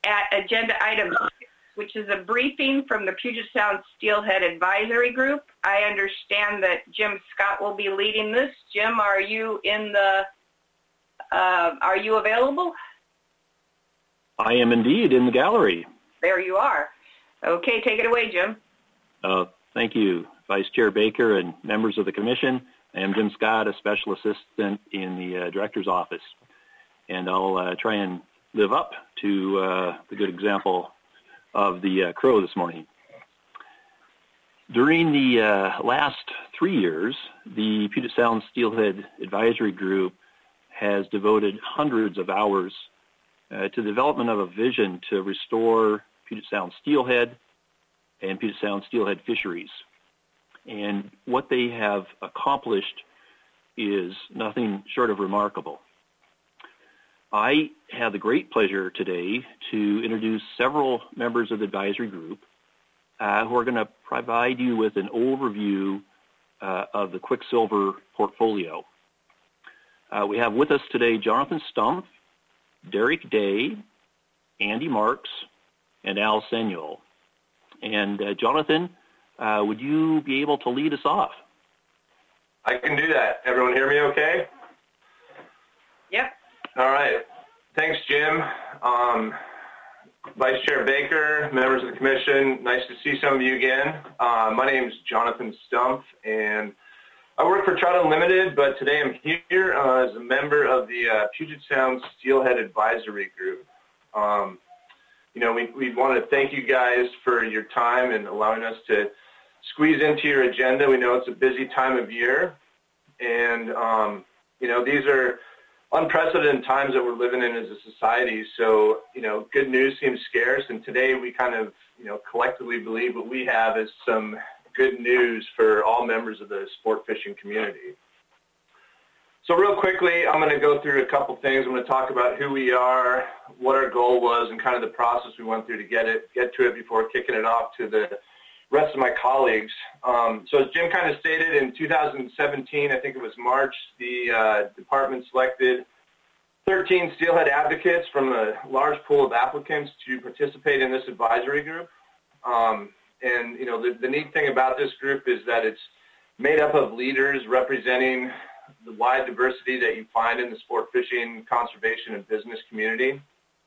at agenda item 6, which is a briefing from the Puget Sound Steelhead Advisory Group. I understand that Jim Scott will be leading this. Jim, are you available? I am indeed in the gallery. There you are. Okay, take it away, Jim. Thank you, Vice Chair Baker and members of the Commission. I am Jim Scott, a Special Assistant in the Director's Office. And I'll try and live up to the good example of the crow this morning. During the last 3 years, the Puget Sound Steelhead Advisory Group has devoted hundreds of hours to the development of a vision to restore Puget Sound steelhead and Puget Sound steelhead fisheries. And what they have accomplished is nothing short of remarkable. I have the great pleasure today to introduce several members of the advisory group who are going to provide you with an overview of the Quicksilver portfolio. We have with us today Jonathan Stumpf, Derek Day, Andy Marks, and Al Senuel. And Jonathan, would you be able to lead us off? I can do that. Everyone hear me okay? Yep. All right. Thanks, Jim. Vice Chair Baker, members of the Commission, nice to see some of you again. My name is Jonathan Stumpf, and I work for Trout Unlimited, but today I'm here as a member of the Puget Sound Steelhead Advisory Group. We want to thank you guys for your time and allowing us to squeeze into your agenda. We know it's a busy time of year, and these are unprecedented times that we're living in as a society. So, good news seems scarce, and today we kind of, collectively believe what we have is some good news for all members of the sport fishing community. So real quickly, I'm going to go through a couple things. I'm going to talk about who we are, what our goal was, and kind of the process we went through to get to it before kicking it off to the rest of my colleagues. So as Jim kind of stated, in 2017, I think it was March, the department selected 13 steelhead advocates from a large pool of applicants to participate in this advisory group. The neat thing about this group is that it's made up of leaders representing the wide diversity that you find in the sport fishing, conservation, and business community.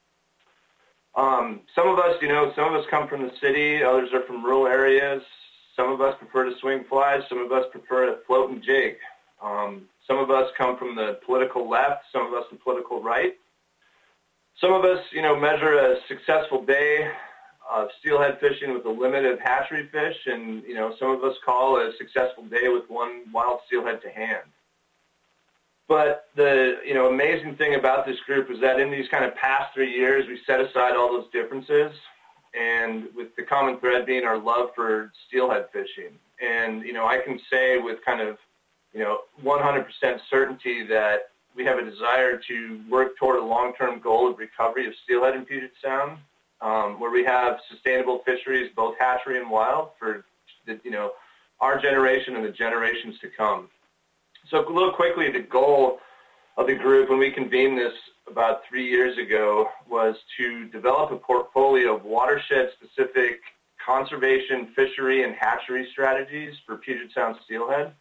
Some of us come from the city, others are from rural areas. Some of us prefer to swing flies, some of us prefer to float and jig. Some of us come from the political left, some of us the political right. Some of us, measure a successful day of steelhead fishing with a limit of hatchery fish, and, some of us call a successful day with one wild steelhead to hand. But the amazing thing about this group is that in these kind of past 3 years, we set aside all those differences, and with the common thread being our love for steelhead fishing. And, I can say with kind of, 100% certainty that we have a desire to work toward a long-term goal of recovery of steelhead in Puget Sound, where we have sustainable fisheries, both hatchery and wild, for our generation and the generations to come. So a little quickly, the goal of the group when we convened this about 3 years ago was to develop a portfolio of watershed-specific conservation, fishery, and hatchery strategies for Puget Sound steelhead.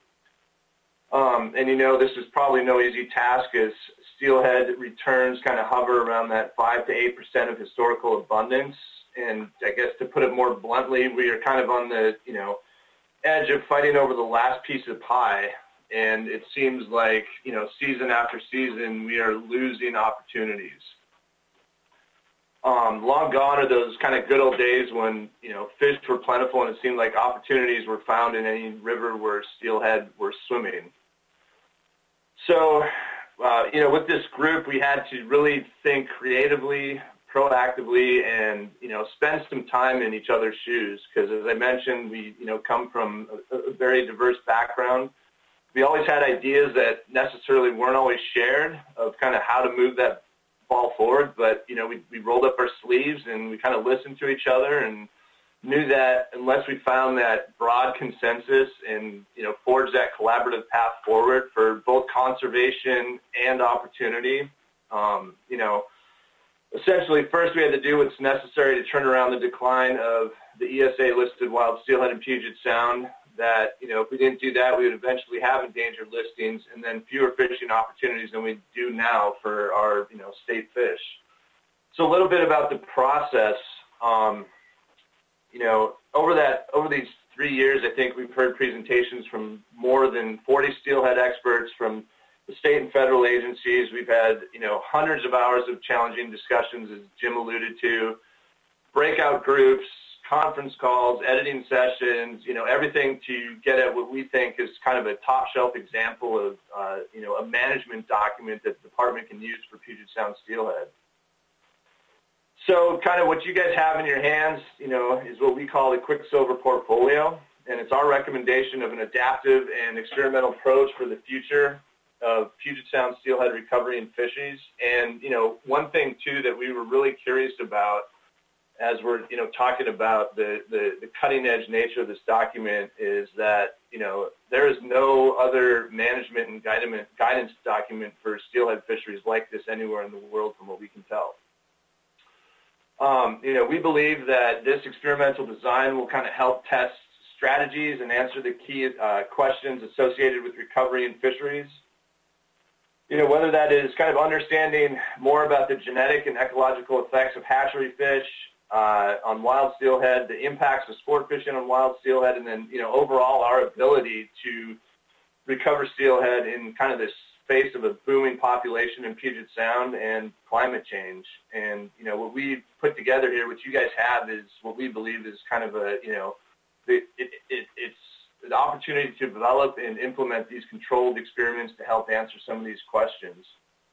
This is probably no easy task as steelhead returns kind of hover around that 5 to 8% of historical abundance. And I guess to put it more bluntly, we are kind of on the, edge of fighting over the last piece of pie. And it seems like, season after season, we are losing opportunities. Long gone are those kind of good old days when, fish were plentiful and it seemed like opportunities were found in any river where steelhead were swimming. So, with this group, we had to really think creatively, proactively, and, spend some time in each other's shoes. Because as I mentioned, we, come from a very diverse background. We always had ideas that necessarily weren't always shared of kind of how to move that ball forward, but, we rolled up our sleeves and we kind of listened to each other and knew that unless we found that broad consensus and, forged that collaborative path forward for both conservation and opportunity, essentially, first we had to do what's necessary to turn around the decline of the ESA-listed wild steelhead in Puget Sound. That, if we didn't do that, we would eventually have endangered listings and then fewer fishing opportunities than we do now for our, state fish. So a little bit about the process. Over these 3 years, I think we've heard presentations from more than 40 steelhead experts from the state and federal agencies. We've had, hundreds of hours of challenging discussions, as Jim alluded to, breakout groups, conference calls, editing sessions, everything to get at what we think is kind of a top-shelf example of, a management document that the department can use for Puget Sound steelhead. So kind of what you guys have in your hands, is what we call the Quicksilver portfolio, and it's our recommendation of an adaptive and experimental approach for the future of Puget Sound steelhead recovery and fisheries. And, one thing, too, that we were really curious about as we're, talking about the cutting-edge nature of this document is that, there is no other management and guidance document for steelhead fisheries like this anywhere in the world from what we can tell. We believe that this experimental design will kind of help test strategies and answer the key questions associated with recovery and fisheries. Whether that is kind of understanding more about the genetic and ecological effects of hatchery fish on wild steelhead, the impacts of sport fishing on wild steelhead, and then, overall our ability to recover steelhead in kind of this face of a booming population in Puget Sound and climate change. And, what we put together here, what you guys have, is what we believe is kind of a, it's an opportunity to develop and implement these controlled experiments to help answer some of these questions.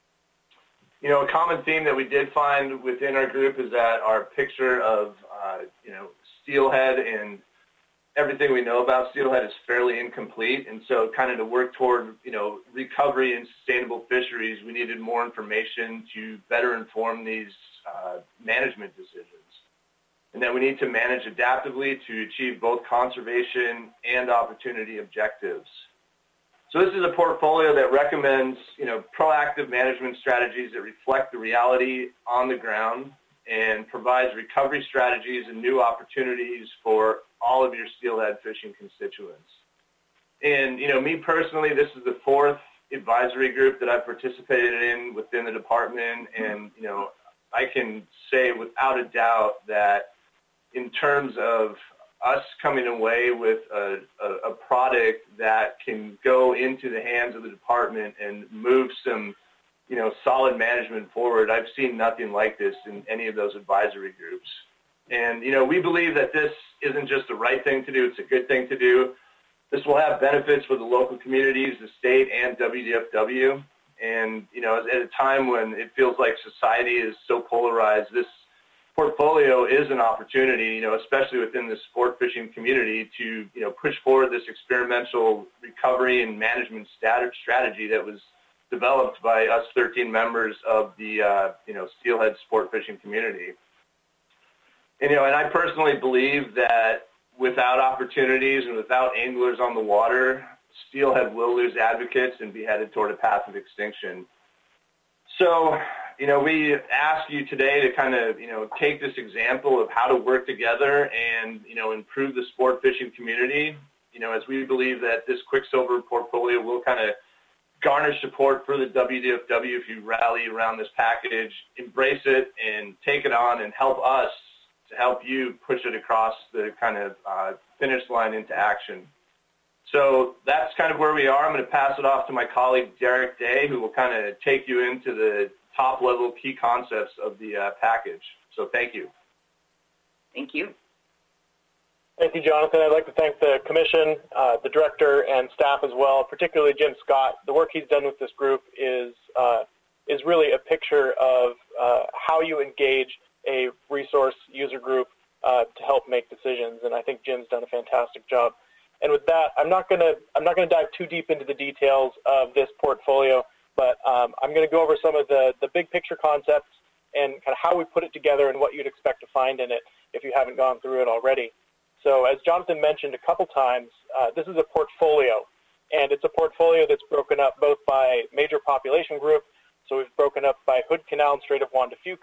A common theme that we did find within our group is that our picture of, steelhead and everything we know about steelhead is fairly incomplete. And so kind of to work toward, recovery and sustainable fisheries, we needed more information to better inform these management decisions. And that we need to manage adaptively to achieve both conservation and opportunity objectives. So this is a portfolio that recommends, proactive management strategies that reflect the reality on the ground and provides recovery strategies and new opportunities for all of your steelhead fishing constituents. And, me personally, this is the fourth advisory group that I've participated in within the department. And, I can say without a doubt that in terms of us coming away with a product that can go into the hands of the department and move some, solid management forward, I've seen nothing like this in any of those advisory groups. And, we believe that this isn't just the right thing to do, it's a good thing to do. This will have benefits for the local communities, the state, and WDFW. And, at a time when it feels like society is so polarized, this portfolio is an opportunity, especially within the sport fishing community, to, push forward this experimental recovery and management strategy that was developed by us 13 members of the, steelhead sport fishing community. And, and I personally believe that without opportunities and without anglers on the water, steelhead will lose advocates and be headed toward a path of extinction. So, we ask you today to kind of, take this example of how to work together and, improve the sport fishing community, as we believe that this Quicksilver portfolio will kind of garner support for the WDFW if you rally around this package, embrace it, and take it on and help us to help you push it across the kind of finish line into action. So that's kind of where we are. I'm going to pass it off to my colleague, Derek Day, who will kind of take you into the top-level key concepts of the package. So thank you. Thank you. Thank you, Jonathan. I'd like to thank the commission, the director, and staff as well, particularly Jim Scott. The work he's done with this group is really a picture of how you engage a resource user group to help make decisions, and I think Jim's done a fantastic job. And with that, I'm not going to dive too deep into the details of this portfolio, but I'm going to go over some of the big picture concepts and kind of how we put it together and what you'd expect to find in it if you haven't gone through it already. So as Jonathan mentioned a couple times, this is a portfolio, and it's a portfolio that's broken up both by major population group. So we've broken up by Hood Canal and Strait of Juan de Fuca,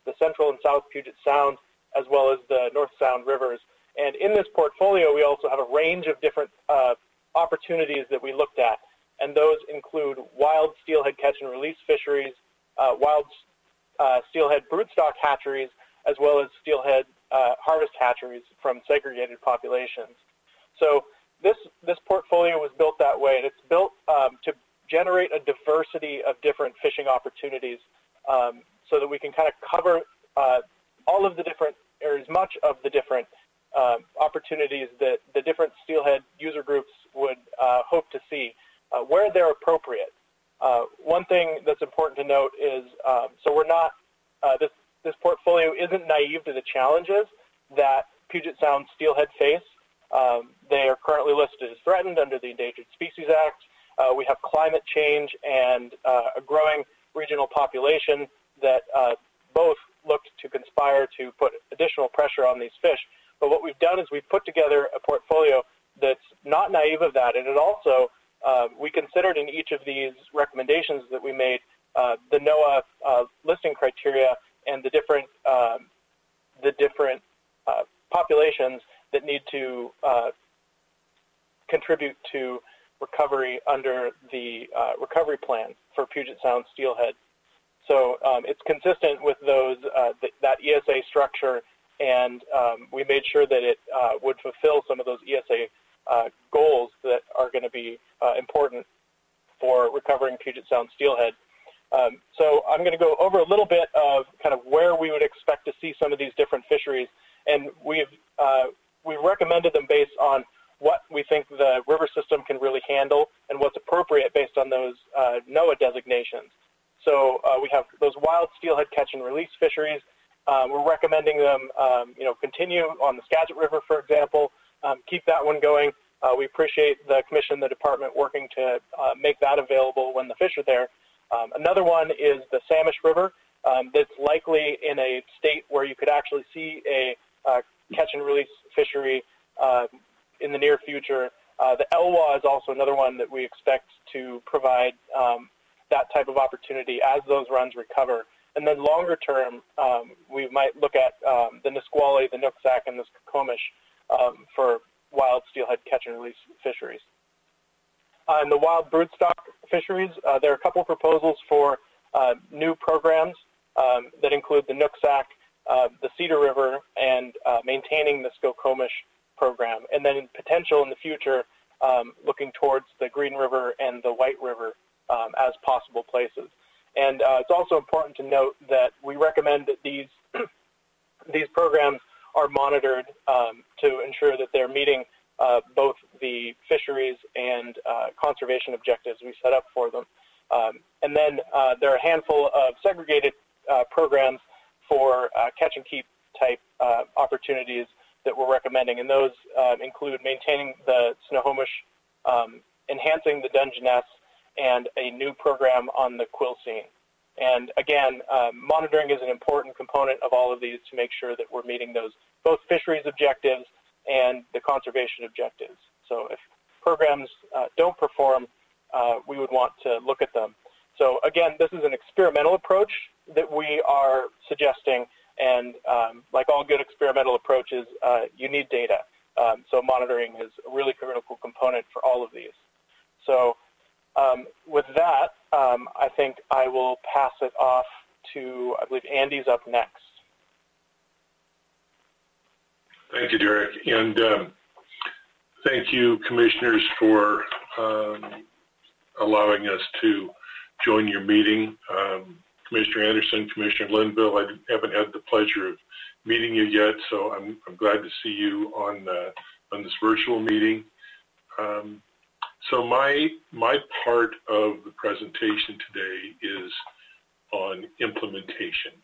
the Central and South Puget Sound, as well as the North Sound rivers. And in this portfolio, we also have a range of different opportunities that we looked at. And those include wild steelhead catch and release fisheries, wild steelhead broodstock hatcheries, as well as steelhead harvest hatcheries from segregated populations. So this portfolio was built that way, and it's built to generate a diversity of different fishing opportunities so that we can kind of cover all of the different, or as much of the different opportunities that the different steelhead user groups would hope to see where they're appropriate. One thing that's important to note is, so we're not, this portfolio isn't naive to the challenges that Puget Sound steelhead face. They are currently listed as threatened under the Endangered Species Act. We have climate change and a growing regional population that both look to conspire to put additional pressure on these fish. But what we've done is we've put together a portfolio that's not naive of that, and it also, we considered in each of these recommendations that we made the NOAA listing criteria and the different populations that need to contribute to recovery under the recovery plan for Puget Sound steelhead. So it's consistent with those that ESA structure, and we made sure that it would fulfill some of those ESA goals that are going to be important for recovering Puget Sound steelhead. So I'm going to go over a little bit of kind of where we would expect to see some of these different fisheries, and we've recommended them based on what we think the river system can really handle and what's appropriate based on those NOAA designations. So we have those wild steelhead catch and release fisheries. We're recommending them, continue on the Skagit River, for example. Keep that one going. We appreciate the commission, the department working to make that available when the fish are there. Another one is the Samish River. That's likely in a state where you could actually see a catch and release fishery in the near future. The Elwha is also another one that we expect to provide that type of opportunity as those runs recover. And then longer term, we might look at the Nisqually, the Nooksack, and the Skokomish for wild steelhead catch and release fisheries. In the wild broodstock fisheries, there are a couple proposals for new programs that include the Nooksack, the Cedar River, and maintaining the Skokomish program. And then in potential in the future, looking towards the Green River and the White River as possible places. And it's also important to note that we recommend that these programs are monitored to ensure that they're meeting both the fisheries and conservation objectives we set up for them. And then there are a handful of segregated programs for catch and keep type opportunities that we're recommending, and those include maintaining the Snohomish, enhancing the Dungeness, and a new program on the Quilcene. And again, monitoring is an important component of all of these to make sure that we're meeting those both fisheries objectives and the conservation objectives. So if programs don't perform, we would want to look at them. So again, this is an experimental approach that we are suggesting, and like all good experimental approaches, you need data. So monitoring is a really critical component for all of these. So with that, I think I will pass it off to, I believe Andy's up next. Thank you, Derek. And thank you, commissioners, for allowing us to join your meeting. Commissioner Anderson, Commissioner Linville, I haven't had the pleasure of meeting you yet, so I'm glad to see you on this virtual meeting. So my part of the presentation today is on implementation.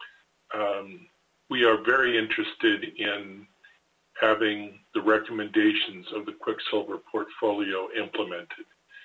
We are very interested in having the recommendations of the Quicksilver portfolio implemented.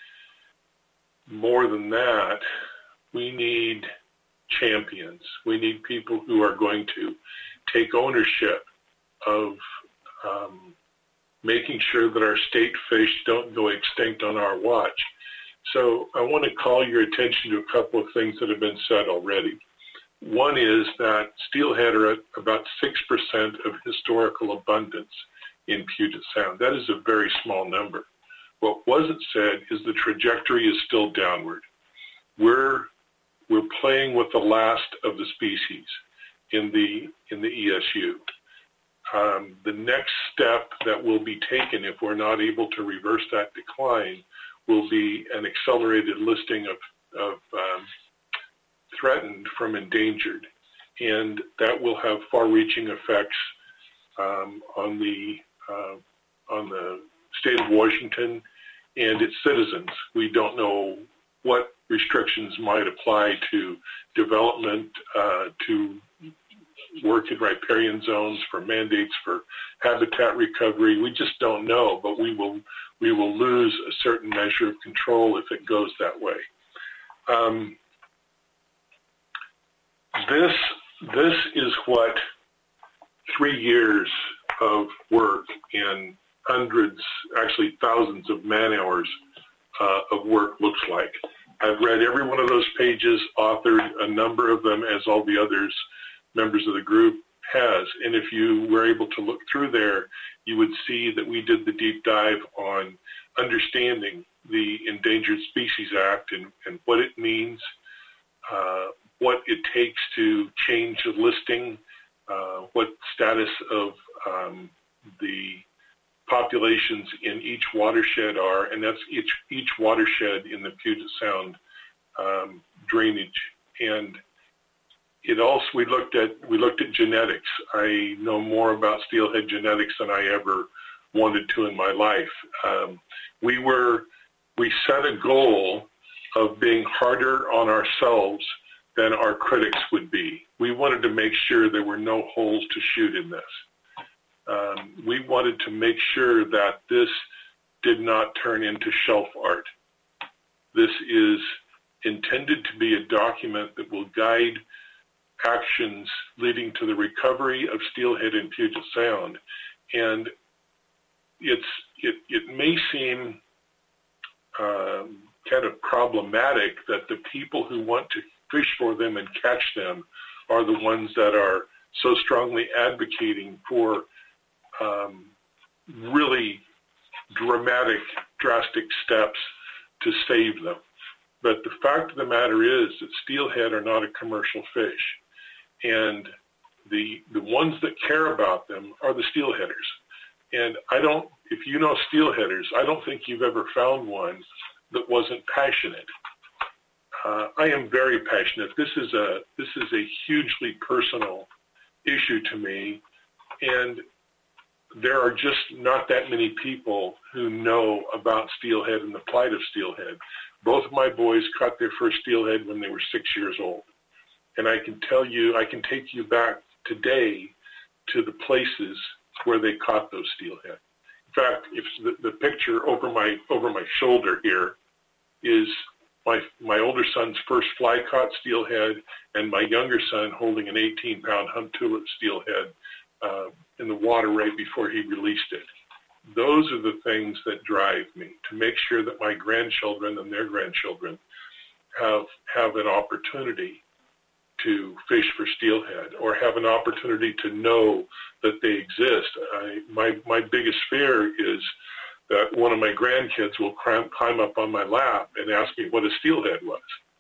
More than that, we need champions. We need people who are going to take ownership of making sure that our state fish don't go extinct on our watch. So I want to call your attention to a couple of things that have been said already. One is that steelhead are at about 6% of historical abundance in Puget Sound. That is a very small number. What wasn't said is the trajectory is still downward. We're playing with the last of the species in the ESU. The next step that will be taken if we're not able to reverse that decline will be an accelerated listing of threatened from endangered, and that will have far-reaching effects on the state of Washington and its citizens. We don't know what restrictions might apply to development, to work in riparian zones, for mandates for habitat recovery. We just don't know, but we will lose a certain measure of control if it goes that way. This is what 3 years of work and hundreds, actually thousands of man-hours of work looks like. I've read every one of those pages, authored a number of them, as all the others members of the group has. And if you were able to look through there, you would see that we did the deep dive on understanding the Endangered Species Act and what it means, what it takes to change the listing, what status of the populations in each watershed are, and that's each watershed in the Puget Sound drainage. And it also, we looked at genetics. I know more about steelhead genetics than I ever wanted to in my life. We set a goal of being harder on ourselves than our critics would be. We wanted to make sure there were no holes to shoot in this. We wanted to make sure that this did not turn into shelf art. This is intended to be a document that will guide actions leading to the recovery of steelhead in Puget Sound. And it may seem kind of problematic that the people who want to fish for them and catch them are the ones that are so strongly advocating for really drastic steps to save them. But the fact of the matter is that steelhead are not a commercial fish. And the ones that care about them are the steelheaders. And if you know steelheaders, I don't think you've ever found one that wasn't passionate. I am very passionate. This is a hugely personal issue to me, and there are just not that many people who know about steelhead and the plight of steelhead. Both of my boys caught their first steelhead when they were 6 years old. And I can tell you, I can take you back today to the places where they caught those steelhead. In fact, if the picture over my shoulder here is my older son's first fly-caught steelhead and my younger son holding an 18-pound humped-tulip steelhead in the water right before he released it. Those are the things that drive me, to make sure that my grandchildren and their grandchildren have an opportunity to fish for steelhead, or have an opportunity to know that they exist. My biggest fear is that one of my grandkids will climb up on my lap and ask me what a steelhead was.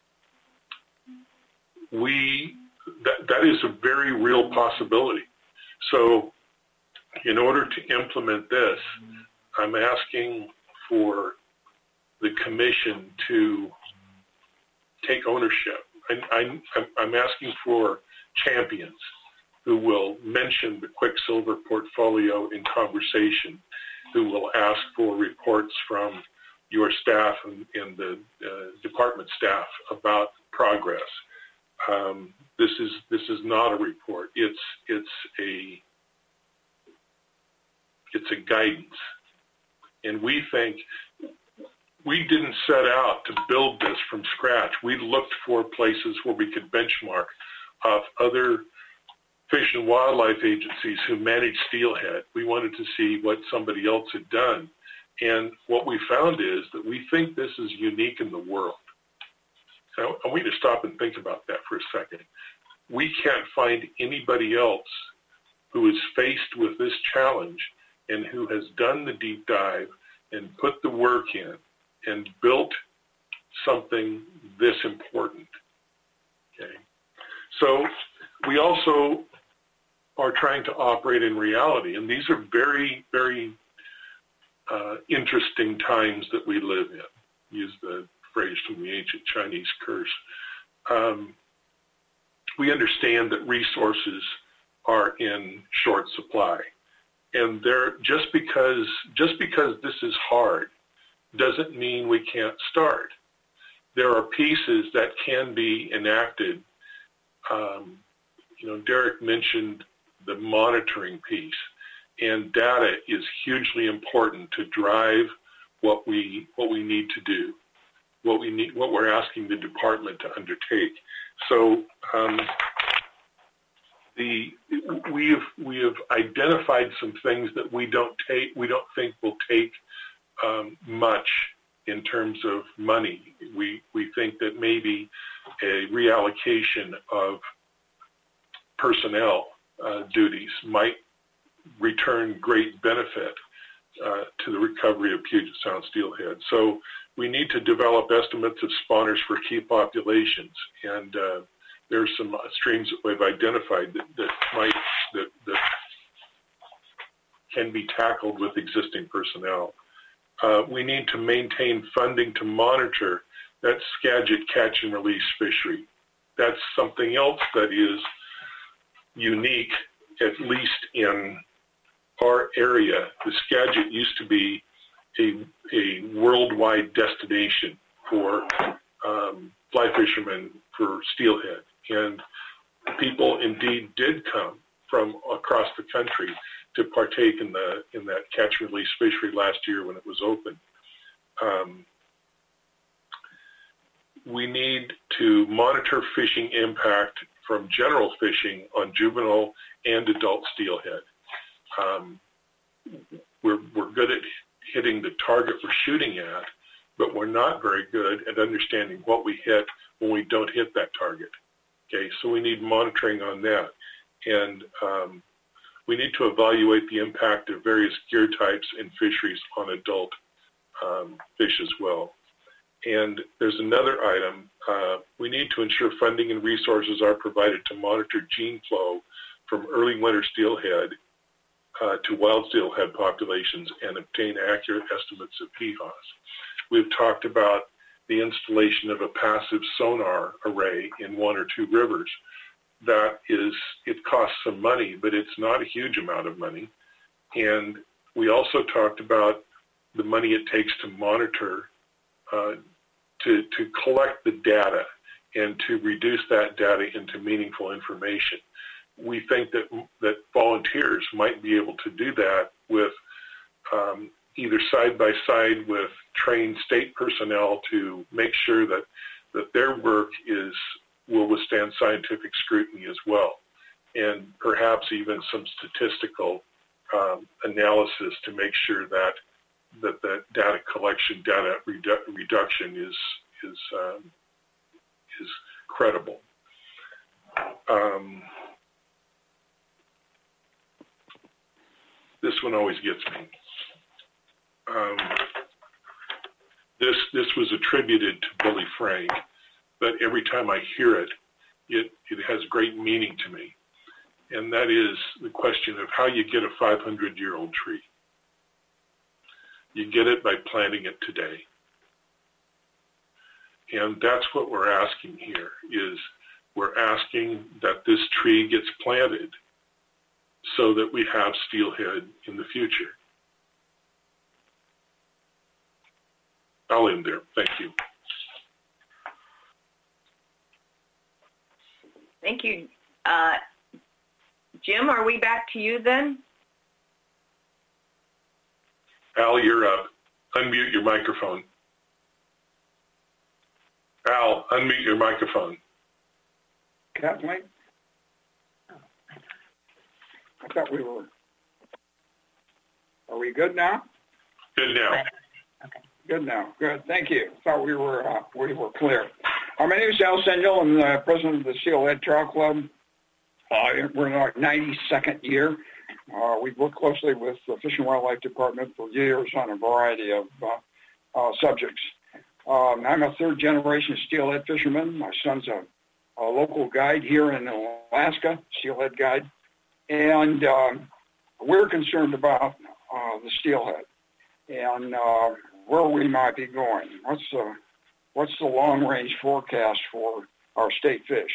That is a very real possibility. So in order to implement this, I'm asking for the commission to take ownership. I'm asking for champions who will mention the Quicksilver portfolio in conversation, who will ask for reports from your staff and the department staff about progress. This is not a report. It's a guidance, and we think we didn't set out to build this from scratch. We looked for places where we could benchmark off other fish and wildlife agencies who manage steelhead. We wanted to see what somebody else had done. And what we found is that we think this is unique in the world. Now, I want you to stop and think about that for a second. we can't find anybody else who is faced with this challenge and who has done the deep dive and put the work in and built something this important. Okay. So we also are trying to operate in reality, and these are very, very interesting times that we live in. Use the phrase from the ancient Chinese curse. We understand that resources are in short supply, and just because this is hard doesn't mean we can't start. There are pieces that can be enacted. Derek mentioned the monitoring piece, and data is hugely important to drive what we need to do, what we're asking the department to undertake. So we have identified some things that we don't think will take much in terms of money. We think that maybe a reallocation of personnel duties might return great benefit to the recovery of Puget Sound steelhead. So we need to develop estimates of spawners for key populations, and there's some streams that we've identified that can be tackled with existing personnel. We need to maintain funding to monitor that Skagit catch and release fishery. That's something else that is unique, at least in our area. The Skagit used to be a worldwide destination for fly fishermen for steelhead, and people indeed did come from across the country to partake in that catch and release fishery last year when it was open. We need to monitor fishing impact from general fishing on juvenile and adult steelhead. We're good at hitting the target we're shooting at, but we're not very good at understanding what we hit when we don't hit that target. Okay, so we need monitoring on that. And we need to evaluate the impact of various gear types and fisheries on adult fish as well. And there's another item. We need to ensure funding and resources are provided to monitor gene flow from early winter steelhead to wild steelhead populations and obtain accurate estimates of PHOS. We've talked about the installation of a passive sonar array in one or two rivers. It costs some money, but it's not a huge amount of money. And we also talked about the money it takes to monitor, to collect the data and to reduce that data into meaningful information. We think that volunteers might be able to do that with either side by side with trained state personnel to make sure that their work will withstand scientific scrutiny as well, and perhaps even some statistical analysis to make sure that the data collection, data reduction is credible. This one always gets me. This was attributed to Billy Frank, but every time I hear it, it has great meaning to me. And that is the question of how you get a 500-year-old tree. You get it by planting it today. And that's what we're asking here, is we're asking that this tree gets planted so that we have steelhead in the future. I'll end there. Thank you. Thank you. Jim, are we back to you then? Al, you're up. Unmute your microphone. Al, unmute your microphone. Kathleen? I thought we were. Are we good now? Good now. Okay. Good now. Good. Thank you. Thought we were clear. My name is Al Sendell. I'm the president of the Steelhead Trout Club. We're in our 92nd year. We've worked closely with the Fish and Wildlife Department for years on a variety of subjects. I'm a third-generation steelhead fisherman. My son's a local guide here in Alaska, steelhead guide, and we're concerned about the steelhead and where we might be going. What's the long-range forecast for our state fish?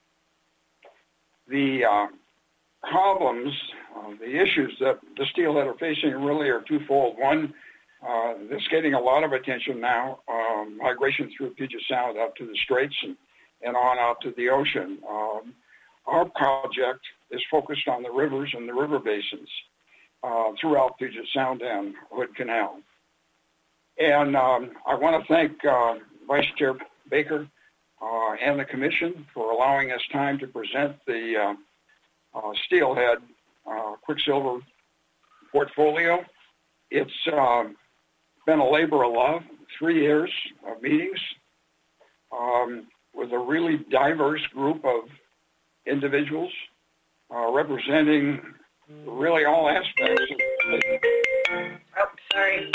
The problems, the issues that the steelhead are facing really are twofold. One, that's getting a lot of attention now, migration through Puget Sound up to the Straits and on out to the ocean. Our project is focused on the rivers and the river basins throughout Puget Sound and Hood Canal. And I want to thank Vice Chair Baker and the Commission for allowing us time to present the steelhead quicksilver portfolio. It's been a labor of love, 3 years of meetings with a really diverse group of individuals representing really all aspects. Oh, sorry.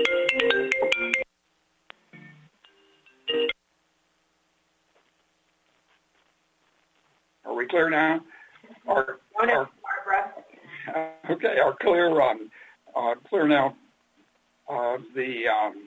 Are we clear now? Okay, are clear now. The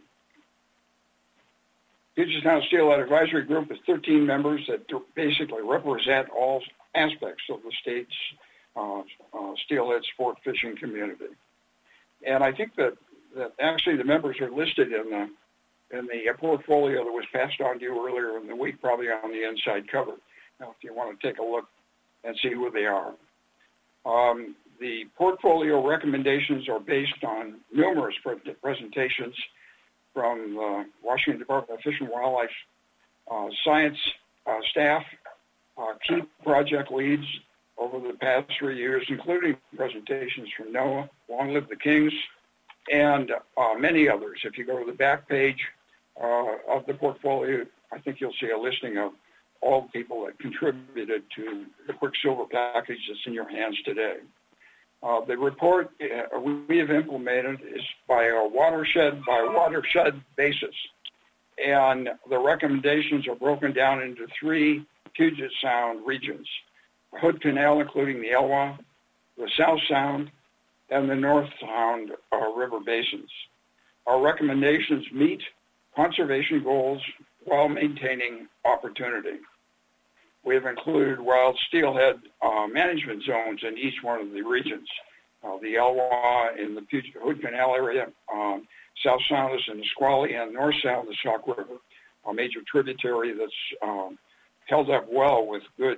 Puget Sound Steelhead Advisory Group is 13 members that basically represent all aspects of the state's steelhead sport fishing community. And I think that actually the members are listed in the portfolio that was passed on to you earlier in the week, probably on the inside cover. Now, if you want to take a look and see who they are. The portfolio recommendations are based on numerous presentations from the Washington Department of Fish and Wildlife science staff, key project leads over the past 3 years, including presentations from NOAA, Long Live the Kings, and many others. If you go to the back page of the portfolio, I think you'll see a listing of all the people that contributed to the quicksilver package that's in your hands today. The report we have implemented is by a watershed basis, and the recommendations are broken down into 3 Puget Sound regions: Hood Canal, including the Elwha, the South Sound, and the North Sound river basins. Our recommendations meet conservation goals while maintaining opportunity. We have included wild steelhead management zones in each one of the regions. The Elwha in the Hood Canal area, South Sound is in the Nisqually, and North Sound, the Sauk River, a major tributary that's held up well with good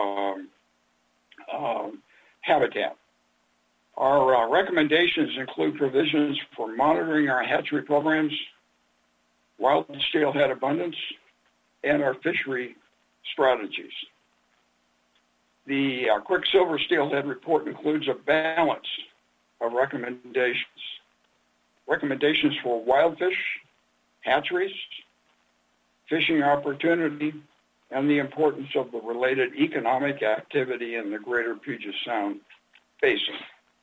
habitat. Our recommendations include provisions for monitoring our hatchery programs, wild steelhead abundance, and our fishery strategies. The Quicksilver Steelhead Report includes a balance of recommendations. Recommendations for wild fish, hatcheries, fishing opportunity, and the importance of the related economic activity in the greater Puget Sound Basin.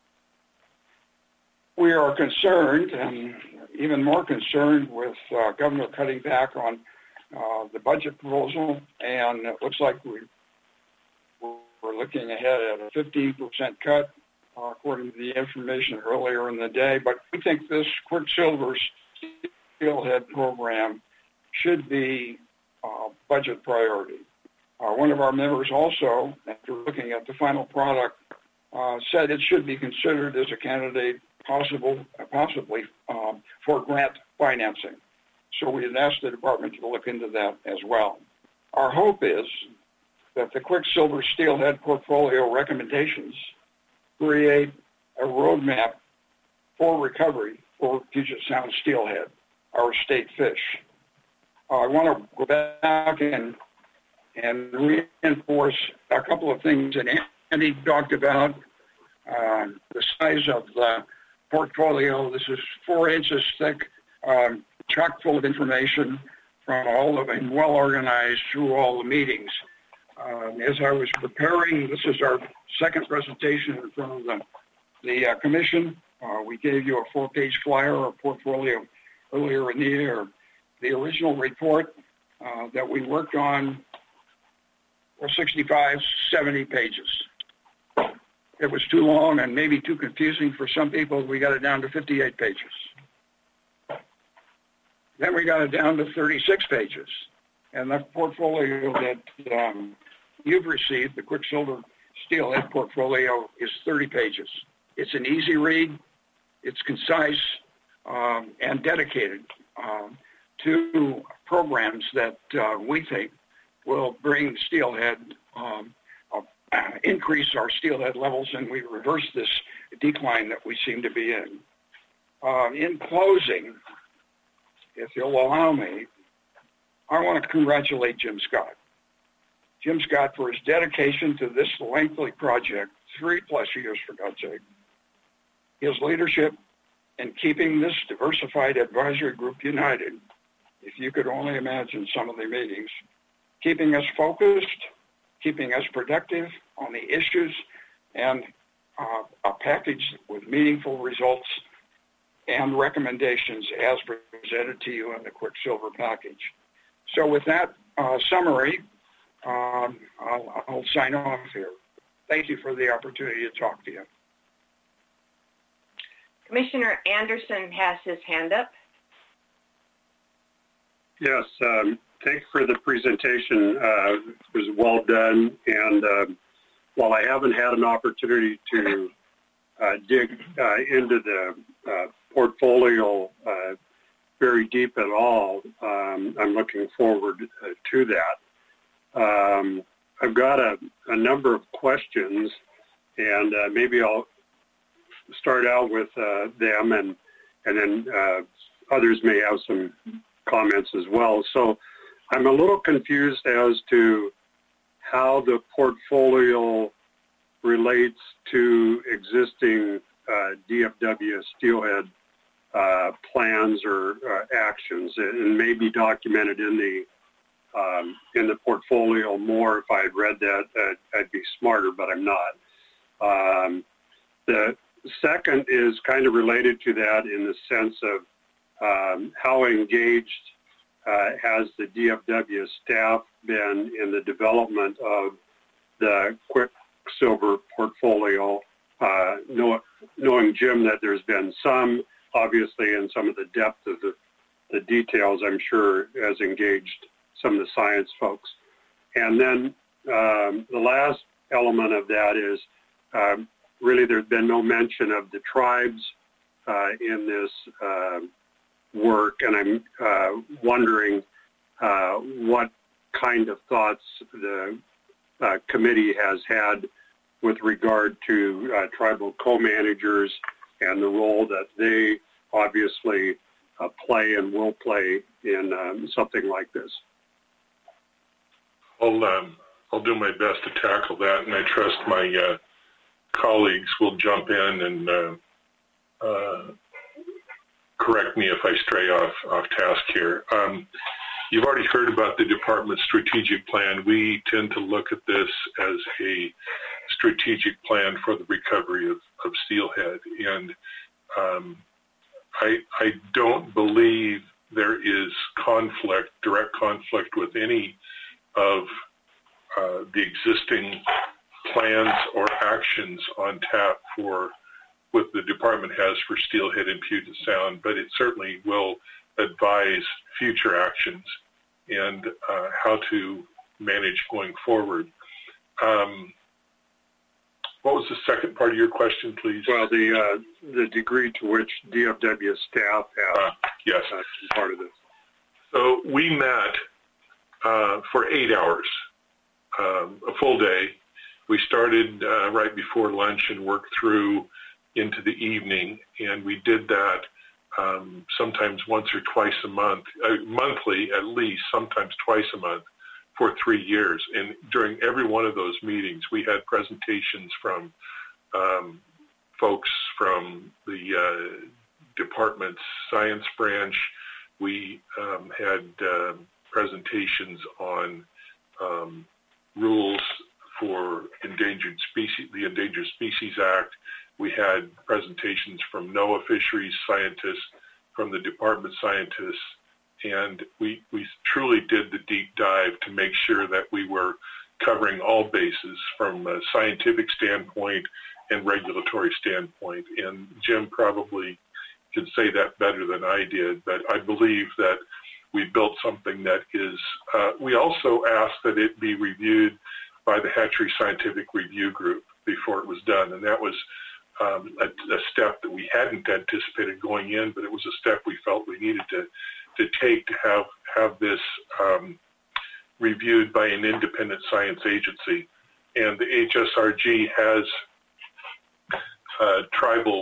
We are concerned, and even more concerned, with Governor cutting back on the budget proposal, and it looks like we're looking ahead at a 15% cut, according to the information earlier in the day. But we think this Quicksilver Steelhead program should be a budget priority. One of our members also, after looking at the final product, said it should be considered as a candidate possibly for grant financing. So we had asked the department to look into that as well. Our hope is that the Quicksilver Steelhead portfolio recommendations create a roadmap for recovery for Puget Sound steelhead, our state fish. I want to go back and reinforce a couple of things that Andy talked about. The size of the portfolio. This is 4 inches thick, chock full of information from all of them, well organized through all the meetings. As I was preparing, this is our second presentation in front of the commission. We gave you a 4-page flyer or portfolio earlier in the year. The original report that we worked on was 65, 70 pages. It was too long and maybe too confusing for some people. We got it down to 58 pages. Then we got it down to 36 pages. And the portfolio that you've received, the Quicksilver Steelhead portfolio, is 30 pages. It's an easy read. It's concise and dedicated to programs that we think will bring steelhead, increase our steelhead levels, and we reverse this decline that we seem to be in. In closing, if you'll allow me, I want to congratulate Jim Scott. Jim Scott for his dedication to this lengthy project, 3+ years for God's sake. His leadership in keeping this diversified advisory group united, if you could only imagine some of the meetings, keeping us focused, keeping us productive on the issues, and a package with meaningful results and recommendations as presented to you in the Quicksilver package. So with that summary, I'll sign off here. Thank you for the opportunity to talk to you. Commissioner Anderson has his hand up. Yes, thanks for the presentation. It was well done. And while I haven't had an opportunity to dig into the portfolio very deep at all, I'm looking forward to that. I've got a number of questions, and maybe I'll start out with them, and then others may have some comments as well. So I'm a little confused as to how the portfolio relates to existing DFW steelhead plans or actions, and may be documented in the portfolio more. If I had read that, I'd be smarter, but I'm not. The second is kind of related to that in the sense of how engaged has the DFW staff been in the development of the Quicksilver portfolio, knowing, Jim, that there's been some, obviously, in some of the depth of the details, I'm sure, has engaged some of the science folks. And then the last element of that is really there's been no mention of the tribes in this work, and I'm wondering what kind of thoughts the committee has had with regard to tribal co-managers and the role that they obviously play and will play in something like this. I'll do my best to tackle that, and I trust my colleagues will jump in and correct me if I stray off task here. You've already heard about the department's strategic plan. We tend to look at this as a strategic plan for the recovery of steelhead, and I don't believe there is direct conflict with any of the existing plans or actions on tap for what the department has for steelhead in Puget Sound, but it certainly will advise future actions and how to manage going forward. What was the second part of your question, please? Well, the degree to which DFW staff have yes. Part of this. So we met for 8 hours, a full day. We started right before lunch and worked through into the evening, and we did that sometimes once or twice a month, monthly at least, sometimes twice a month for 3 years. And during every one of those meetings, we had presentations from folks from the department's science branch. We had presentations on rules for endangered species, the Endangered Species Act. We had presentations from NOAA fisheries scientists, from the department scientists, and we truly did the deep dive to make sure that we were covering all bases from a scientific standpoint and regulatory standpoint. And Jim probably can say that better than I did, but I believe that we built something that is, we also asked that it be reviewed by the Hatchery Scientific Review Group before it was done. And that was a step that we hadn't anticipated going in, but it was a step we felt we needed to take to have this reviewed by an independent science agency. And the HSRG has tribal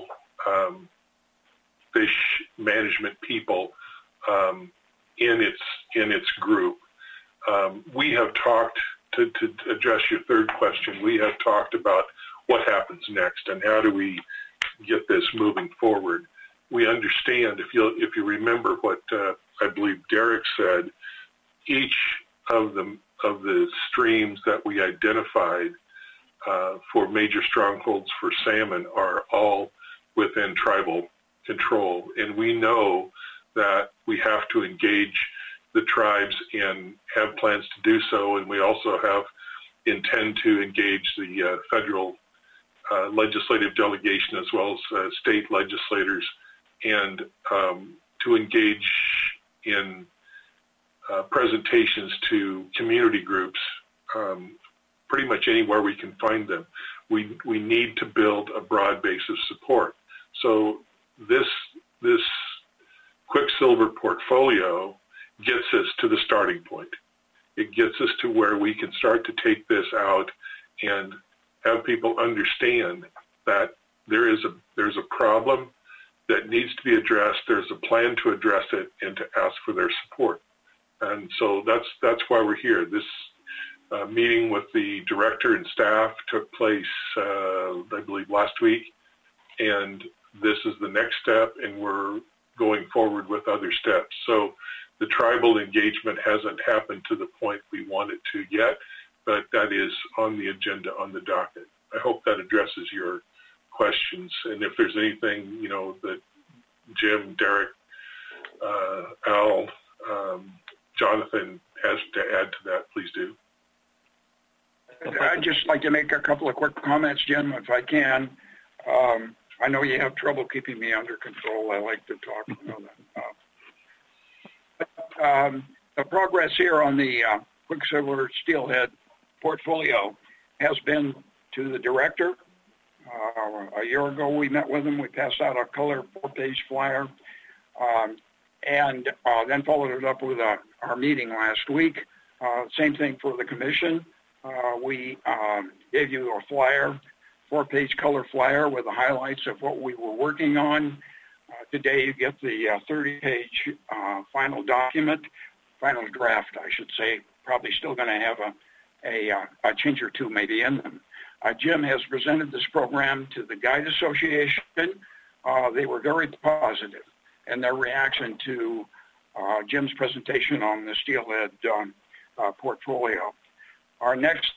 fish management people in its group. We have talked, to address your third question, we have talked about what happens next and how do we get this moving forward. We understand, if you remember what I believe Derek said, each of the streams that we identified for major strongholds for salmon are all within tribal control. And we know that we have to engage the tribes and have plans to do so. And we also intend to engage the federal legislative delegation as well as state legislators, and to engage in presentations to community groups pretty much anywhere we can find them. We need to build a broad base of support. So this Quicksilver portfolio gets us to the starting point. It gets us to where we can start to take this out and have people understand that there's a problem that needs to be addressed. There's a plan to address it and to ask for their support. And so that's why we're here. This meeting with the director and staff took place, I believe, last week, and this is the next step, and we're going forward with other steps. So the tribal engagement hasn't happened to the point we want it to yet, but that is on the agenda, on the docket. I hope that addresses your questions. And if there's anything, that Jim, Derek, Al, Jonathan has to add to that, please do. I'd just like to make a couple of quick comments, Jim, if I can. I know you have trouble keeping me under control. I like to talk. The progress here on the Quicksilver Steelhead portfolio has been to the director. A year ago, we met with him. We passed out a color 4-page flyer, and then followed it up with our meeting last week. Same thing for the commission. We gave you a flyer, 4-page color flyer with the highlights of what we were working on. Today you get the 30-page final document, final draft, I should say. Probably still going to have a change or two maybe in them. Jim has presented this program to the Guide Association. They were very positive in their reaction to Jim's presentation on the steelhead portfolio. Our next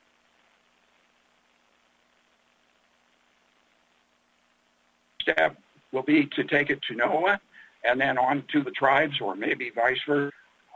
step will be to take it to NOAA and then on to the tribes, or maybe vice versa.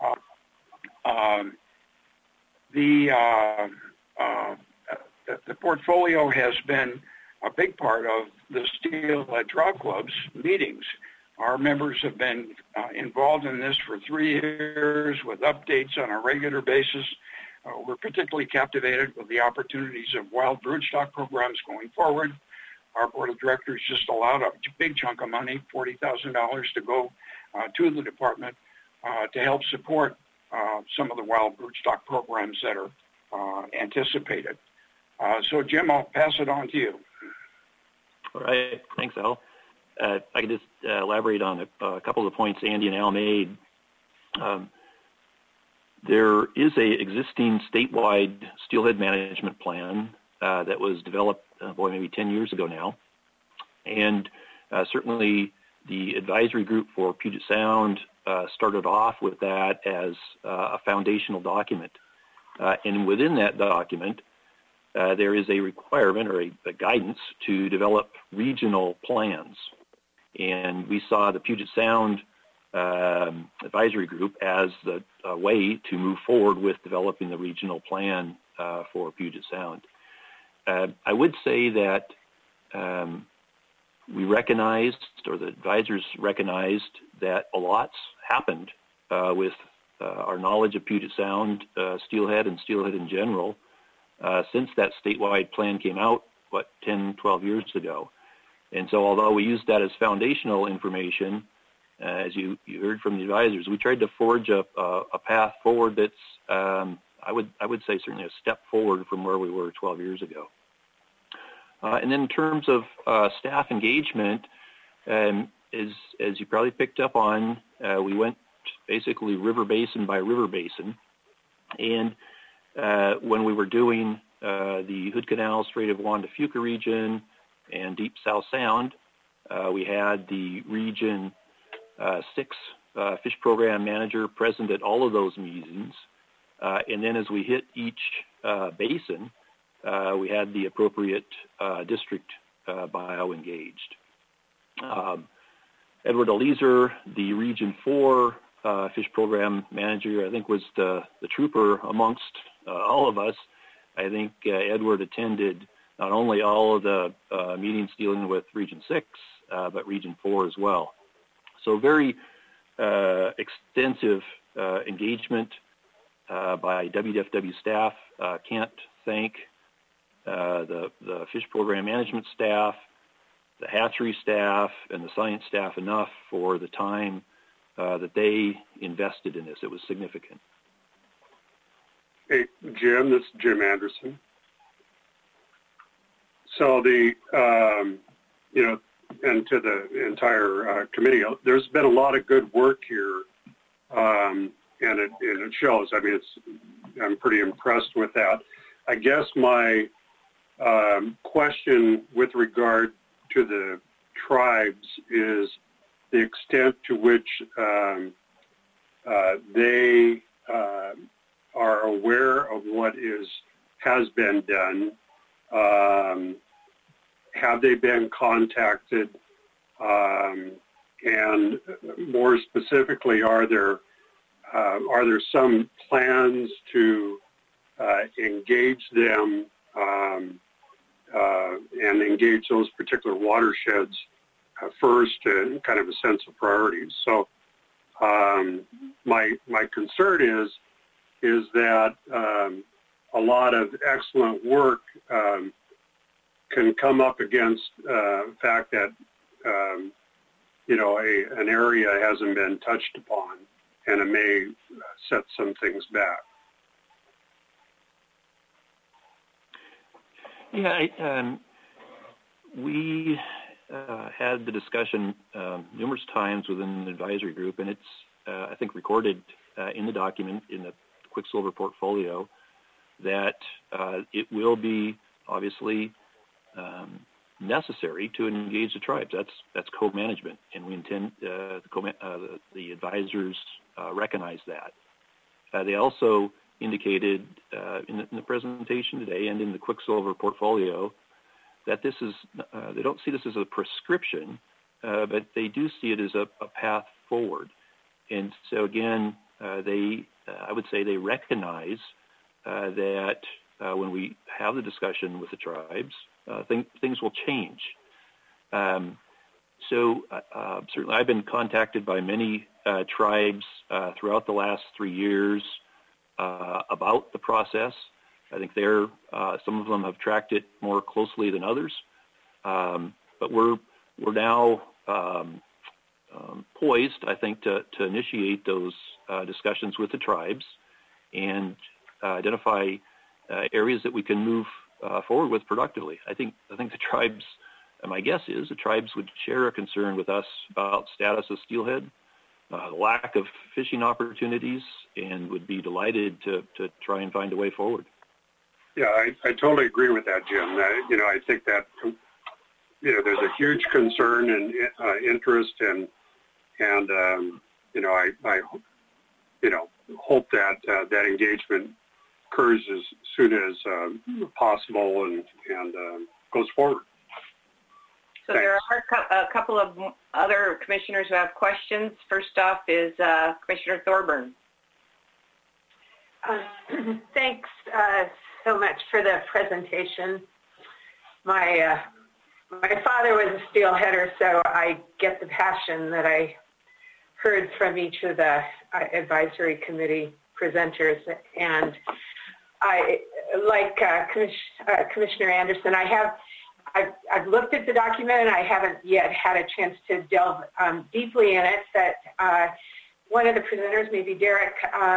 The portfolio has been a big part of the Steelhead Trout Club's meetings. Our members have been involved in this for 3 years with updates on a regular basis. We're particularly captivated with the opportunities of wild broodstock programs going forward. Our board of directors just allowed a big chunk of money, $40,000, to go to the department to help support some of the wild broodstock programs that are anticipated. So, Jim, I'll pass it on to you. All right. Thanks, Al. I can just elaborate on a couple of the points Andy and Al made. There is a existing statewide steelhead management plan that was developed, maybe 10 years ago now. And certainly the advisory group for Puget Sound started off with that as a foundational document. And within that document, there is a requirement or a guidance to develop regional plans. And we saw the Puget Sound Advisory Group as the way to move forward with developing the regional plan for Puget Sound. I would say that we recognized, or the advisors recognized, that a lot's happened with our knowledge of Puget Sound, steelhead, and steelhead in general since that statewide plan came out, 10, 12 years ago. And so although we used that as foundational information, as you heard from the advisors, we tried to forge a path forward that's, I would say, certainly a step forward from where we were 12 years ago. And then in terms of staff engagement, as you probably picked up on, we went basically river basin by river basin. And when we were doing the Hood Canal, Strait of Juan de Fuca region, and Deep South Sound, we had the Region 6 Fish Program Manager present at all of those meetings. And then as we hit each basin, we had the appropriate district bio engaged. Edward Eliezer, the Region 4 Fish Program Manager, I think was the trooper amongst all of us. I think Edward attended not only all of the meetings dealing with Region 6, but Region 4 as well. So very extensive engagement by WDFW staff. Can't thank the Fish Program Management staff, the hatchery staff, and the science staff enough for the time that they invested in this. It was significant. Hey, Jim, this is Jim Anderson. So and to the entire committee, there's been a lot of good work here, and it shows. I mean, I'm pretty impressed with that. I guess my question with regard to the tribes is the extent to which they are aware of what has been done. Have they been contacted? And more specifically, are there some plans to engage them and engage those particular watersheds first in kind of a sense of priorities? So my concern is that a lot of excellent work can come up against the fact that an area hasn't been touched upon, and it may set some things back. Yeah, we had the discussion numerous times within the advisory group, and it's, I think, recorded in the document in the Quicksilver portfolio that it will be obviously necessary to engage the tribes. That's co-management, and we intend the advisors recognize that. They also indicated in the presentation today and in the Quicksilver portfolio that this is they don't see this as a prescription, but they do see it as a path forward. And so again, I would say they recognize that when we have the discussion with the tribes, things will change. So certainly I've been contacted by many tribes throughout the last 3 years about the process. I think some of them have tracked it more closely than others, but we're now poised, I think, to initiate those discussions with the tribes and identify areas that we can move forward with productively. I think the tribes, and my guess is the tribes would share a concern with us about status of steelhead, lack of fishing opportunities, and would be delighted to try and find a way forward. Yeah, I totally agree with that, Jim. I think that there's a huge concern and interest, and I hope that that engagement occurs as soon as possible and goes forward. So Thanks. there are a couple of other commissioners who have questions. First off is Commissioner Thorburn. Thanks so much for the presentation. My father was a steelheader, so I get the passion that I heard from each of the advisory committee presenters. And I, like Commissioner Anderson, I've looked at the document and I haven't yet had a chance to delve deeply in it. But one of the presenters, maybe Derek,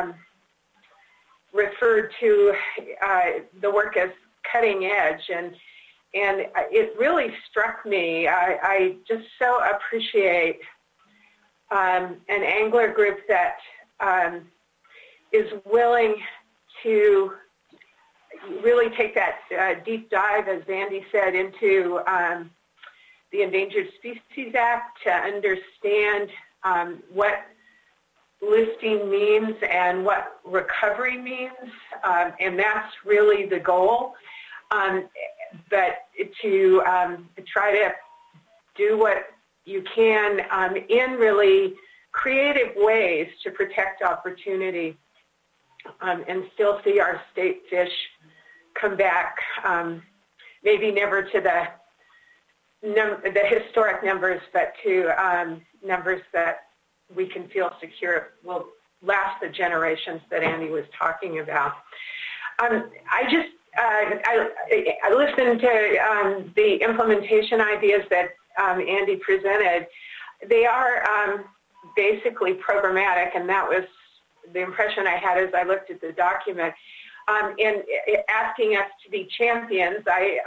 referred to the work as cutting edge, and it really struck me. I just so appreciate an angler group that is willing to really take that deep dive, as Andy said, into the Endangered Species Act to understand what listing means and what recovery means, and that's really the goal. But to try to do what you can in really creative ways to protect opportunity and still see our state fish come back, maybe never to the historic numbers, but to numbers that we can feel secure will last the generations that Andy was talking about. I listened to the implementation ideas that Andy presented. They are basically programmatic, and that was the impression I had as I looked at the document. In asking us to be champions,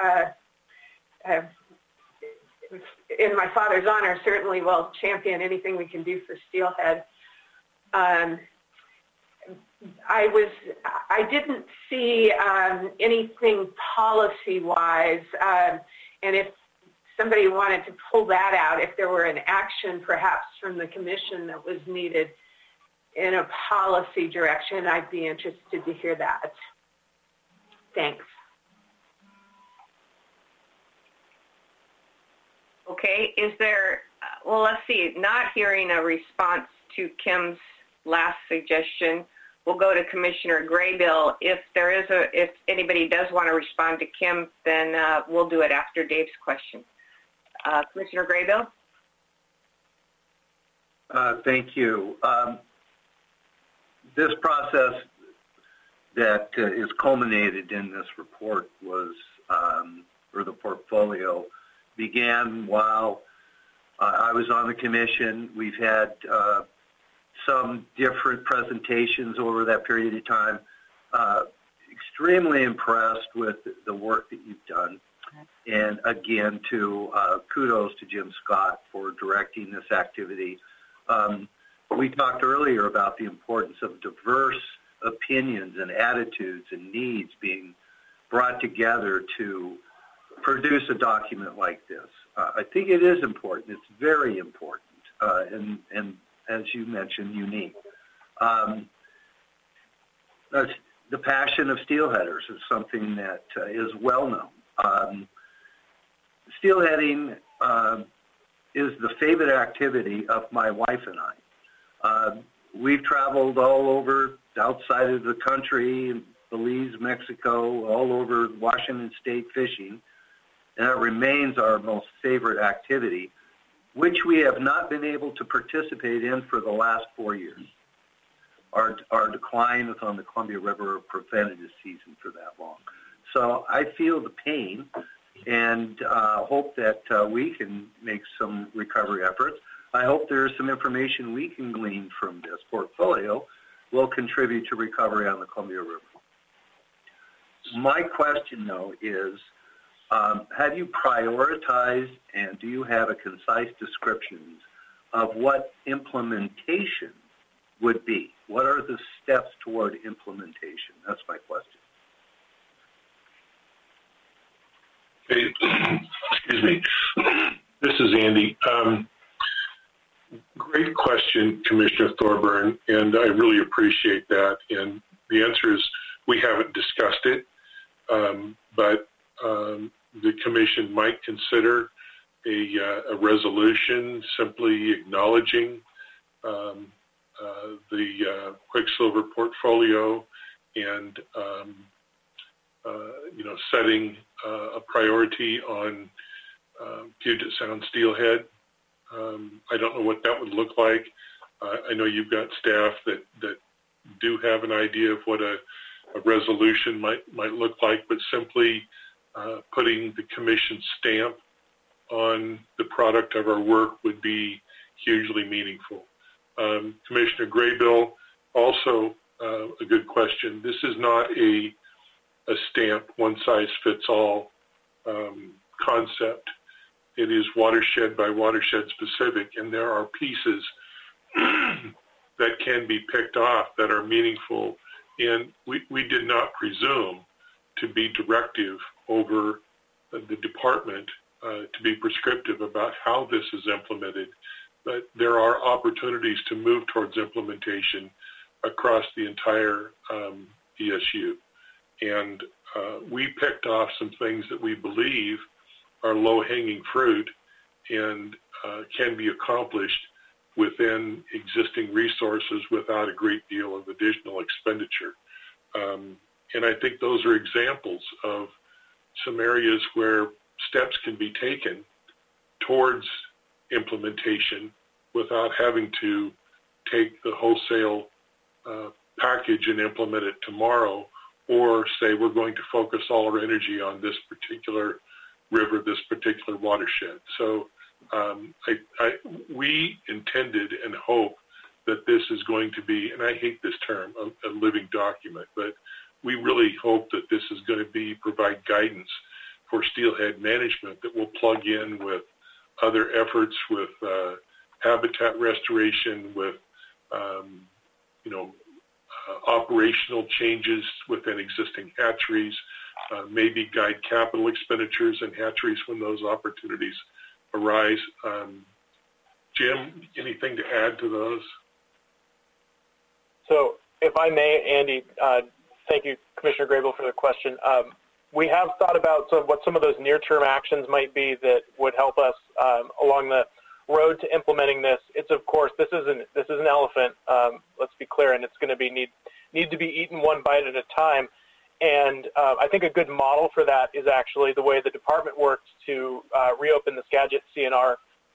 in my father's honor, certainly will champion anything we can do for steelhead. I didn't see anything policy-wise, and if somebody wanted to pull that out, if there were an action perhaps from the commission that was needed in a policy direction, I'd be interested to hear that. Thanks. Okay, is there, well, let's see, not hearing a response to Kim's last suggestion, we'll go to Commissioner Graybill. If anybody does want to respond to Kim, then we'll do it after Dave's question. Commissioner Graybill? Thank you. This process that is culminated in this report was, or the portfolio, began while I was on the commission. We've had some different presentations over that period of time. Extremely impressed with the work that you've done. And again, kudos to Jim Scott for directing this activity. We talked earlier about the importance of diverse opinions and attitudes and needs being brought together to produce a document like this. I think it is important. It's very important, and as you mentioned, unique. The passion of steelheaders is something that is well known. Steelheading is the favorite activity of my wife and I. We've traveled all over outside of the country, Belize, Mexico, all over Washington State fishing, and it remains our most favorite activity, which we have not been able to participate in for the last 4 years. Our decline on the Columbia River prevented the season for that long. So I feel the pain and hope that we can make some recovery efforts. I hope there's some information we can glean from this portfolio will contribute to recovery on the Columbia River. My question, though, is have you prioritized and do you have a concise description of what implementation would be? What are the steps toward implementation? That's my question. Hey, excuse me. This is Andy. Great question, Commissioner Thorburn, and I really appreciate that. And the answer is we haven't discussed it, but the Commission might consider a resolution simply acknowledging the Quicksilver portfolio and setting a priority on Puget Sound steelhead. I don't know what that would look like. I know you've got staff that do have an idea of what a resolution might look like, but simply putting the Commission stamp on the product of our work would be hugely meaningful. Commissioner Graybill, also a good question. This is not a stamp, one-size-fits-all concept. It is watershed by watershed specific, and there are pieces that can be picked off that are meaningful. And we did not presume to be directive over the department to be prescriptive about how this is implemented, but there are opportunities to move towards implementation across the entire ESU. And we picked off some things that we believe are low-hanging fruit and can be accomplished within existing resources without a great deal of additional expenditure. And I think those are examples of some areas where steps can be taken towards implementation without having to take the wholesale package and implement it tomorrow, or say we're going to focus all our energy on this particular river, this particular watershed. So we intended and hope that this is going to be, and I hate this term, a living document, but we really hope that this is going to provide guidance for steelhead management that will plug in with other efforts with habitat restoration, with operational changes within existing hatcheries, maybe guide capital expenditures in hatcheries when those opportunities arise. Jim, anything to add to those? So if I may, Andy, thank you, Commissioner Graybill, for the question. We have thought about what some of those near-term actions might be that would help us along the road to implementing this. It's, of course, this is an elephant. Let's be clear, and it's going to need to be eaten one bite at a time. And I think a good model for that is actually the way the department works to reopen the Skagit CNR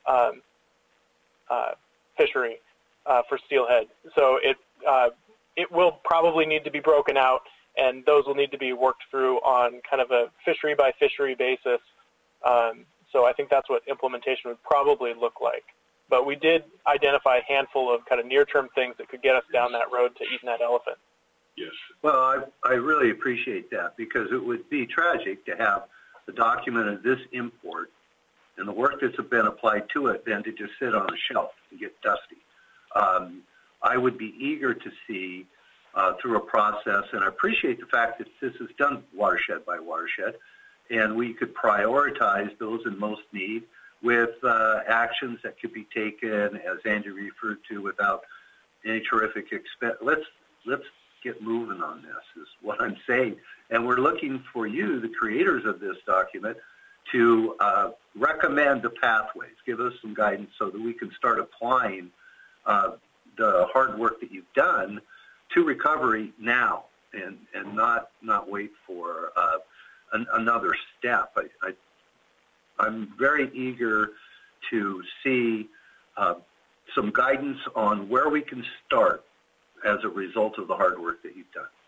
fishery for steelhead. So it will probably need to be broken out, and those will need to be worked through on kind of a fishery by fishery basis. So I think that's what implementation would probably look like. But we did identify a handful of kind of near-term things that could get us down that road to eating that elephant. Yes. Well, I really appreciate that, because it would be tragic to have the document of this import and the work that's been applied to it then to just sit on a shelf and get dusty. I would be eager to see through a process, and I appreciate the fact that this is done watershed by watershed, and we could prioritize those in most need with actions that could be taken, as Andy referred to, without any terrific expense. Let's get moving on this, is what I'm saying. And we're looking for you, the creators of this document, to recommend the pathways, give us some guidance so that we can start applying the hard work that you've done to recovery now, and not wait for another step. I'm very eager to see some guidance on where we can start as a result of the hard work that you've done.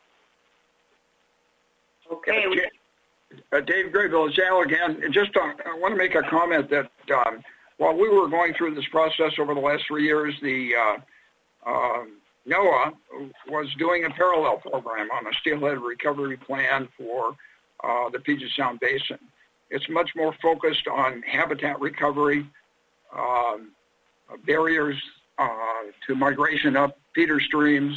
Okay. Dave Graybill, it's Al again. Just I want to make a comment that while we were going through this process over the last 3 years, the NOAA was doing a parallel program on a steelhead recovery plan for the Puget Sound Basin. It's much more focused on habitat recovery, barriers to migration up feeder streams,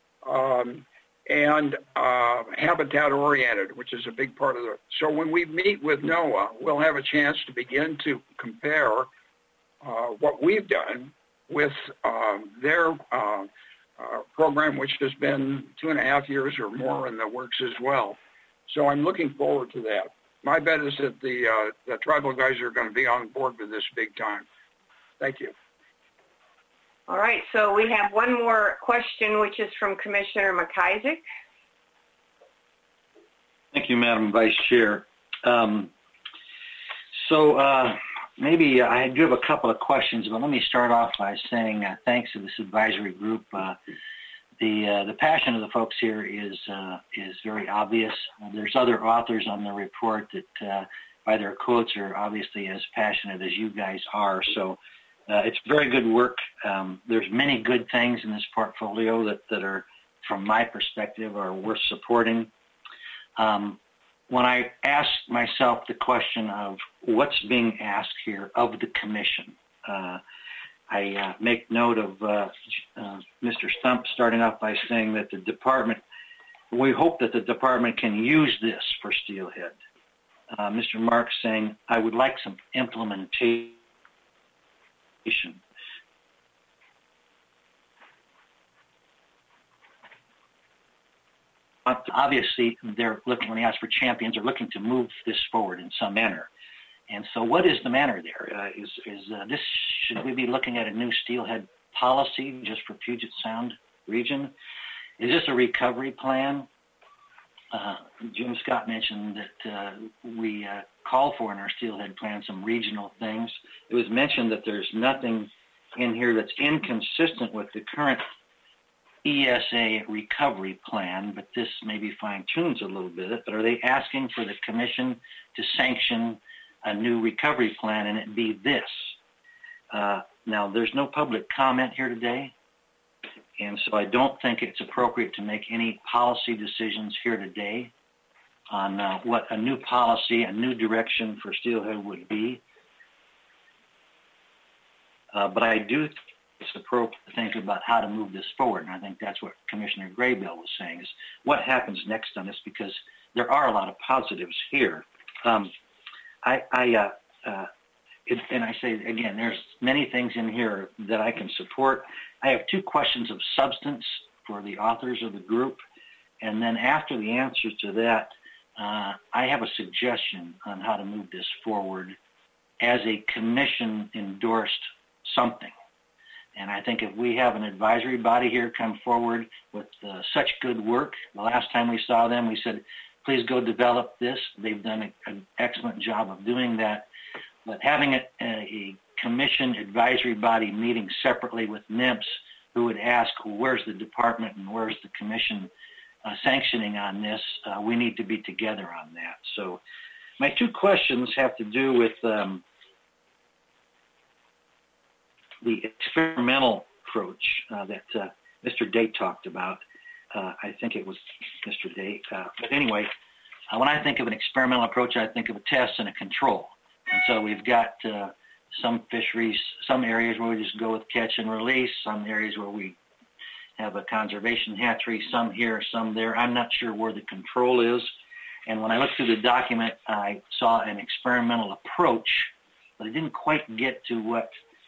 and habitat-oriented, which is a big part of it. So when we meet with NOAA, we'll have a chance to begin to compare what we've done with their program, which has been 2.5 years or more in the works as well. So I'm looking forward to that. My bet is that the tribal guys are going to be on board with this big time. Thank you. All right, so we have one more question, which is from Commissioner McIsaac. Thank you, Madam Vice Chair. Maybe I do have a couple of questions, but let me start off by saying thanks to this advisory group. The passion of the folks here is very obvious. There's other authors on the report that, by their quotes, are obviously as passionate as you guys are. So it's very good work. There's many good things in this portfolio that are, from my perspective, are worth supporting. When I ask myself the question of what's being asked here of the commission, I make note of Mr. Stump starting off by saying that the department, we hope that the department can use this for Steelhead. Mr. Marks saying, I would like some implementation. Obviously, they're looking, when they ask for champions, they're looking to move this forward in some manner. And so what is the manner there? Should we be looking at a new Steelhead policy just for Puget Sound region? Is this a recovery plan? Jim Scott mentioned that we call for in our Steelhead plan some regional things. It was mentioned that there's nothing in here that's inconsistent with the current ESA recovery plan, but this maybe fine-tunes a little bit. But are they asking for the commission to sanction a new recovery plan and it be this? Now, there's no public comment here today, and so I don't think it's appropriate to make any policy decisions here today on what a new policy, a new direction for Steelhead would be. But I do think it's appropriate to think about how to move this forward, and I think that's what Commissioner Graybill was saying, is what happens next on this, because there are a lot of positives here. And I say again, there's many things in here that I can support. I have two questions of substance for the authors of the group, and then after the answers to that, I have a suggestion on how to move this forward as a commission-endorsed something. And I think if we have an advisory body here come forward with such good work, the last time we saw them, we said, please go develop this. They've done an excellent job of doing that. But having a commission advisory body meeting separately with NIMS, who would ask, where's the department and where's the commission sanctioning on this, we need to be together on that. So my two questions have to do with the experimental approach that Mr. Day talked about. I think it was Mr. Day. But anyway, when I think of an experimental approach, I think of a test and a control. And so we've got some fisheries, some areas where we just go with catch and release, some areas where we have a conservation hatchery, some here, some there. I'm not sure where the control is. And when I looked through the document, I saw an experimental approach, but it didn't quite get to what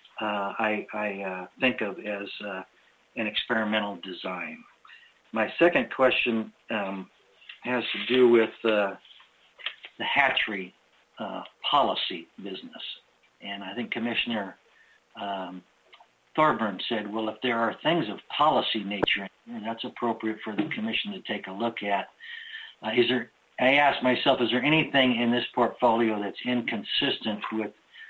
I think of as an experimental design. My second question has to do with the hatchery policy business. And I think Commissioner Thorburn said, well, if there are things of policy nature, that's appropriate for the commission to take a look at. I asked myself, is there anything in this portfolio that's inconsistent with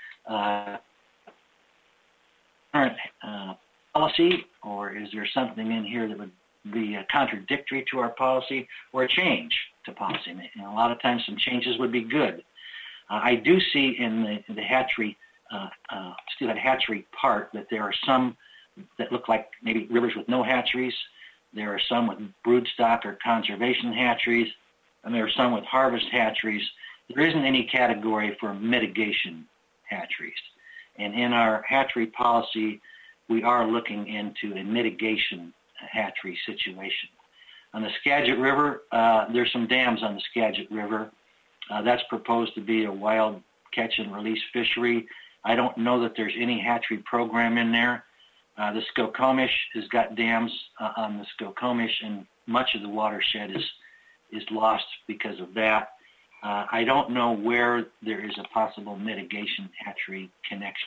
current policy, or is there something in here that would be contradictory to our policy or a change to policy? And a lot of times some changes would be good. I do see in the hatchery, Steelhead hatchery part, that there are some that look like maybe rivers with no hatcheries. There are some with broodstock or conservation hatcheries, and there are some with harvest hatcheries. There isn't any category for mitigation hatcheries. And in our hatchery policy, we are looking into a mitigation hatchery situation. On the Skagit River, there's some dams on the Skagit River. That's proposed to be a wild catch and release fishery. I don't know that there's any hatchery program in there, The Skokomish has got dams on the Skokomish, and much of the watershed is lost because of that. I don't know where there is a possible mitigation hatchery connection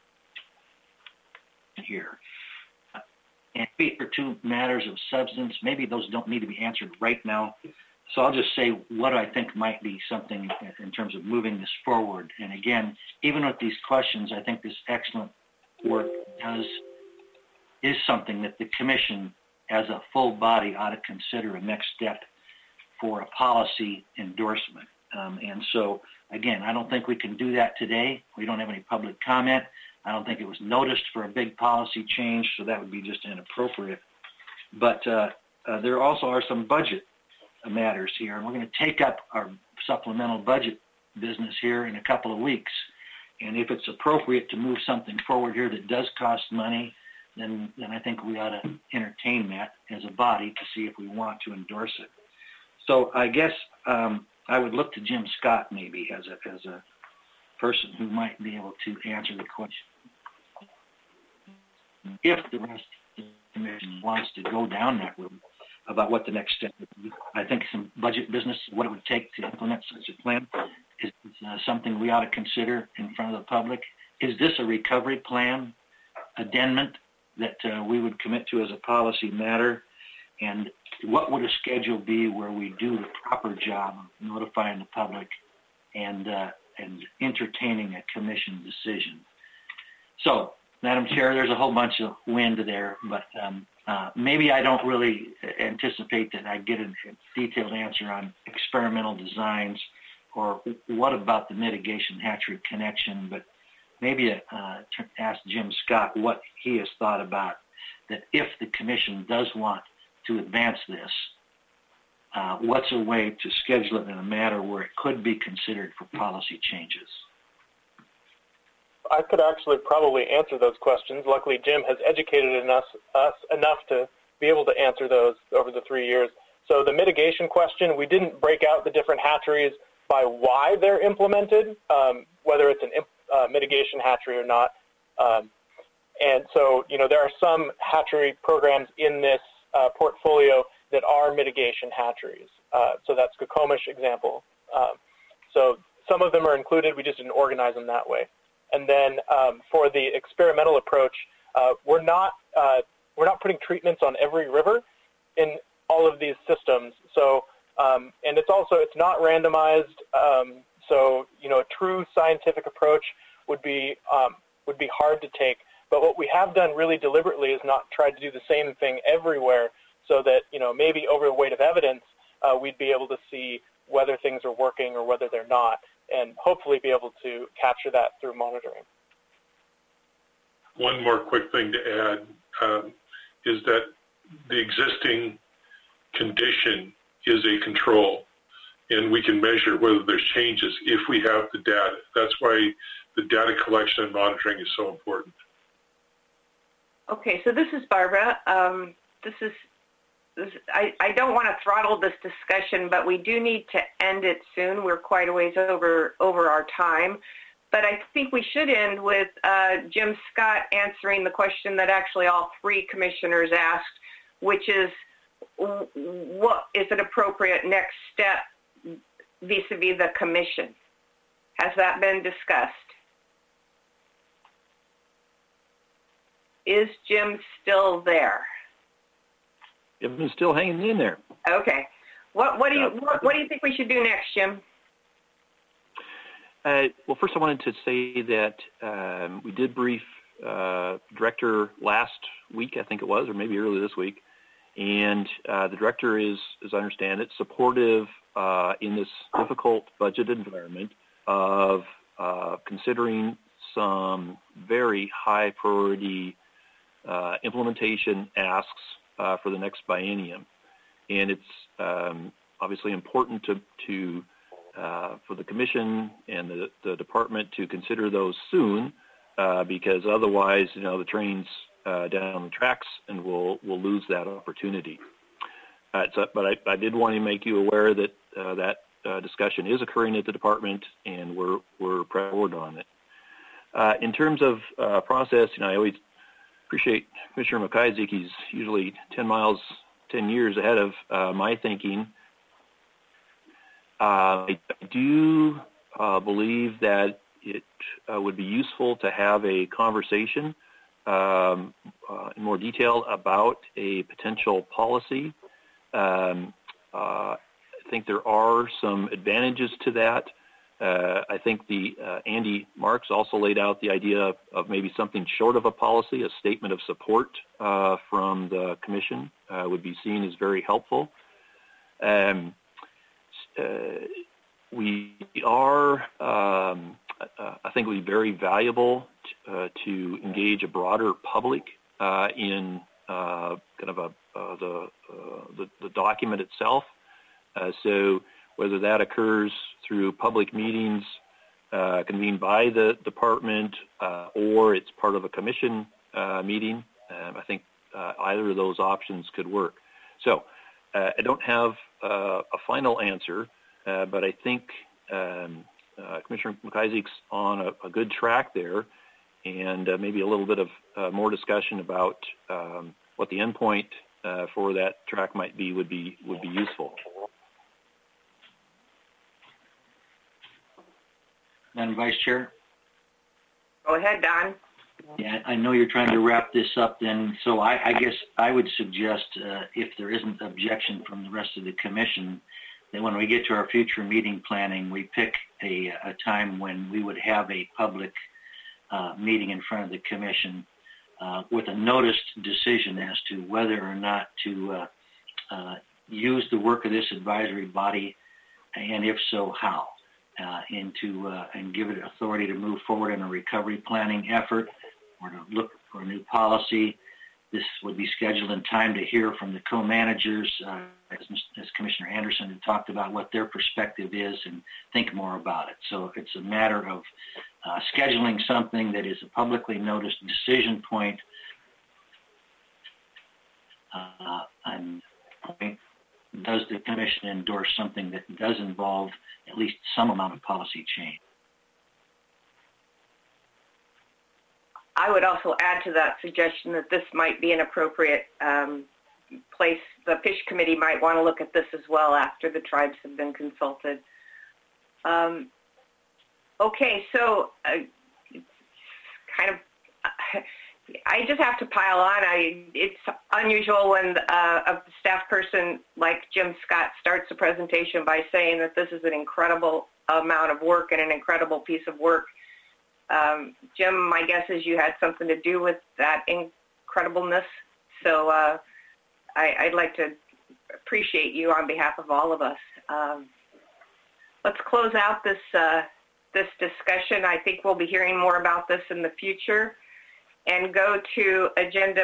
here. And maybe for two matters of substance, maybe those don't need to be answered right now. So I'll just say what I think might be something in terms of moving this forward. And again, even with these questions, I think this excellent work is something that the commission as a full body ought to consider a next step for a policy endorsement. And so, again, I don't think we can do that today. We don't have any public comment. I don't think it was noticed for a big policy change, so that would be just inappropriate. But there also are some budget matters here, and we're going to take up our supplemental budget business here in a couple of weeks. And if it's appropriate to move something forward here that does cost money, then I think we ought to entertain that as a body to see if we want to endorse it. So I guess I would look to Jim Scott maybe as a person who might be able to answer the question. If the rest of the commission wants to go down that route about what the next step would be, I think some budget business, what it would take to implement such a plan, is something we ought to consider in front of the public. Is this a recovery plan addendum that we would commit to as a policy matter? And what would a schedule be where we do the proper job of notifying the public and entertaining a commission decision? So, Madam Chair, there's a whole bunch of wind there, but maybe I don't really anticipate that I get a detailed answer on experimental designs or what about the mitigation hatchery connection, but maybe ask Jim Scott what he has thought about that if the commission does want to advance this, what's a way to schedule it in a manner where it could be considered for policy changes? I could actually probably answer those questions. Luckily, Jim has educated us enough to be able to answer those over the 3 years. So the mitigation question, we didn't break out the different hatcheries by why they're implemented, whether it's a mitigation hatchery or not. And so, there are some hatchery programs in this portfolio that are mitigation hatcheries. So that's Skokomish example. So some of them are included. We just didn't organize them that way. And then for the experimental approach, we're not putting treatments on every river in all of these systems. So and it's not randomized. So a true scientific approach would be hard to take. But what we have done really deliberately is not try to do the same thing everywhere, so that maybe over the weight of evidence, we'd be able to see whether things are working or whether they're not, and hopefully be able to capture that through monitoring. One more quick thing to add is that the existing condition is a control, and we can measure whether there's changes if we have the data. That's why the data collection and monitoring is so important. Okay, so this is Barbara. I don't want to throttle this discussion, but we do need to end it soon. We're quite a ways over our time. But I think we should end with Jim Scott answering the question that actually all three commissioners asked, which is, what is an appropriate next step vis-a-vis the commission? Has that been discussed? Is Jim still there? Jim's still hanging in there. Okay. What do you think we should do next, Jim? Well, first I wanted to say that we did brief director last week, I think it was, or maybe early this week, and the director is, as I understand it, supportive in this difficult budget environment of considering some very high priority implementation asks for the next biennium. And it's obviously important to for the commission and the department to consider those soon, because otherwise, the train's down the tracks and we'll lose that opportunity. But I did want to make you aware that that discussion is occurring at the department, and we're pressing forward on it. In terms of process, I always appreciate Commissioner McIsaac. He's usually 10 years ahead of my thinking. I do believe that it would be useful to have a conversation in more detail about a potential policy. I think there are some advantages to that. I think Andy Marks also laid out the idea of maybe something short of a policy, a statement of support from the commission would be seen as very helpful. We are, I think it would be very valuable to engage a broader public in kind of the document itself. So whether that occurs through public meetings convened by the department or it's part of a commission meeting, I think either of those options could work. So I don't have a final answer, but I think Commissioner McIsaac's on a good track there, and maybe a little bit of more discussion about what the endpoint for that track might be would be useful. Madam Vice Chair? Go ahead, Don. Yeah, I know you're trying to wrap this up then, so I guess I would suggest if there isn't objection from the rest of the commission, that when we get to our future meeting planning, we pick a time when we would have a public meeting in front of the commission with a noticed decision as to whether or not to use the work of this advisory body, and if so, how. And give it authority to move forward in a recovery planning effort or to look for a new policy. This would be scheduled in time to hear from the co-managers, as Commissioner Anderson had talked about what their perspective is, and think more about it. So it's a matter of scheduling something that is a publicly noticed decision point, and does the commission endorse something that does involve at least some amount of policy change? I would also add to that suggestion that this might be an appropriate place. The PISH committee might want to look at this as well after the tribes have been consulted. Okay, so kind of, I just have to pile on. It's unusual when a staff person like Jim Scott starts a presentation by saying that this is an incredible amount of work and an incredible piece of work. Jim, my guess is you had something to do with that incredibleness. So I'd like to appreciate you on behalf of all of us. Let's close out this discussion. I think we'll be hearing more about this in the future, and go to agenda